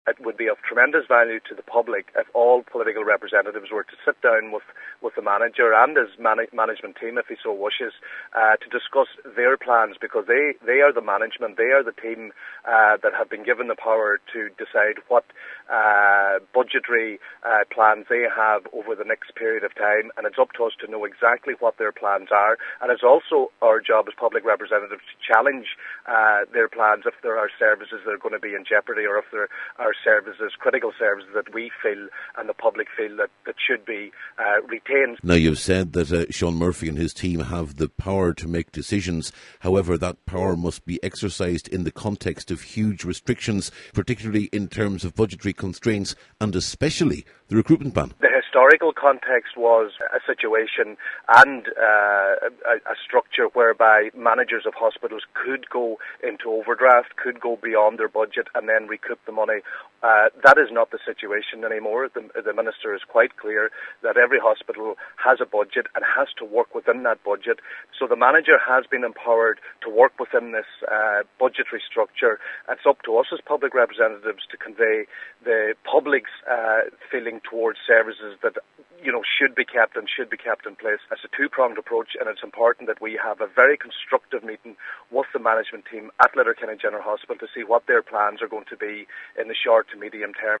It would be of tremendous value to the public if all political representatives were to sit down with the manager and his management team, if he so wishes, to discuss their plans, because they are the management, they are the team that have been given the power to decide what budgetary plans they have over the next period of time, and it's up to us to know exactly what their plans are. And it's also our job as public representatives to challenge their plans if there are services that are going to be in jeopardy, or if there are services, critical services that we feel and the public feel that should be retained. Now, you've said that Sean Murphy and his team have the power to make decisions. However, that power must be exercised in the context of huge restrictions, particularly in terms of budgetary constraints and especially the recruitment ban. The historical context was a situation and a structure whereby managers of hospitals could go into overdraft, could go beyond their budget and then recoup the money. That is not the situation anymore. The Minister is quite clear that every hospital has a budget and has to work within that budget. So the manager has been empowered to work within this budgetary structure. It's up to us as public representatives to convey the public's feeling towards services that should be kept in place. It's a two-pronged approach, and it's important that we have a very constructive meeting with the management team at Letterkenny General Hospital to see what their plans are going to be in the short to medium term.